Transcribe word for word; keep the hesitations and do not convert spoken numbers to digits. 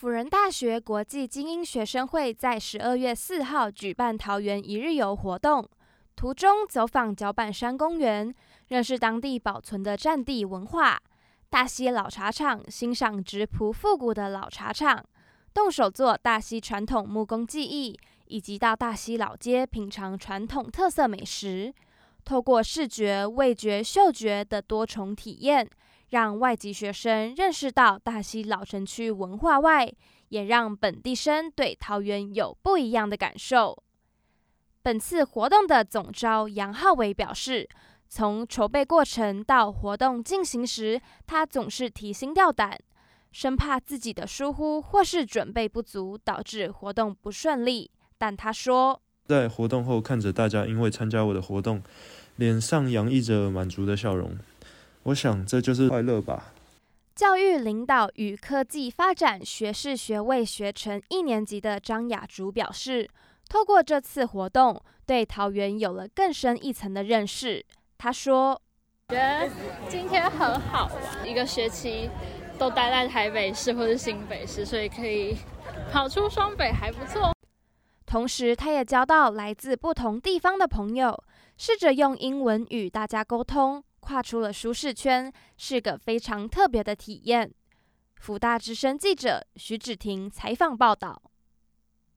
辅仁大学国际精英学生会在十二月四号举办桃园一日游活动，途中走访脚板山公园，认识当地保存的战地文化，大溪老茶厂欣赏质朴复古的老茶厂，动手做大溪传统木工技艺，以及到大溪老街品尝传统特色美食。透过视觉、味觉、嗅觉的多重体验，让外籍学生认识到大溪老城区文化外，也让本地生对桃园有不一样的感受。本次活动的总召杨浩伟表示，从筹备过程到活动进行时，他总是提心吊胆，生怕自己的疏忽或是准备不足导致活动不顺利。但他说， 在活动后看着大家因为参加我的活动，脸上洋溢着满足的笑容，我想这就是快乐吧。 教育领导与科技发展学士学位学程一年级的张雅竹表示，透过这次活动，对桃园有了更深一层的认识。他说， 觉得今天很好玩，一个学期都待在台北市或是新北市，所以可以跑出双北还不错。 同时，他也交到来自不同地方的朋友，试着用英文与大家沟通，跨出了舒适圈，是个非常特别的体验。辅大之声记者徐芷婷采访报道。